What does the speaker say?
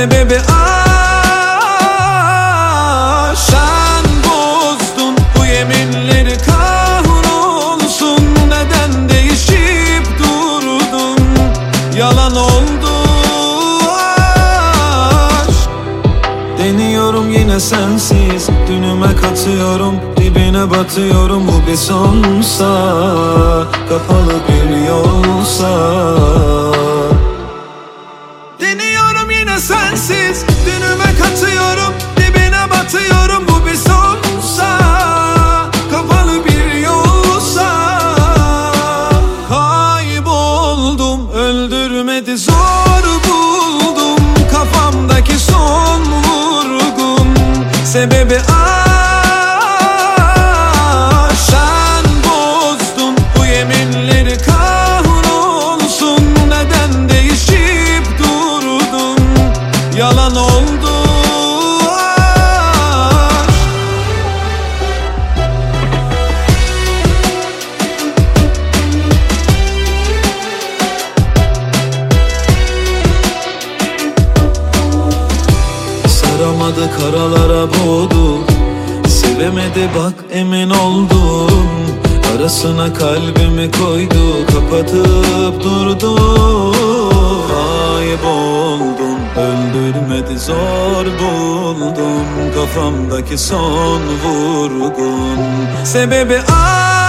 Sebebi sen bozdun bu yeminleri, kahrolsun. Neden değişip durdun? Yalan oldu aşk. Deniyorum yine sensiz, dünüme katıyorum, dibine batıyorum. Bu bir sonsa, kapalı bir yolsa. Deniyorum yine sensiz, dünüme katıyorum, dibine batıyorum. Bu bir sonsa, kapalı bir yolsa. Kayboldum, öldürmedi, zor buldum kafamdaki son vurgun. Sebebi sen bozdun bu yeminleri, kahrolsun. Neden değişip durdun? Yalan oldu aşk. Saramadı, karalara boğdu. Sevemedi bak, emin oldum. Arasına kalbimi koydu, kapatıp durdu. Kayboldum, öldürmedi, zor buldum kafamdaki son vurgun. Sebebi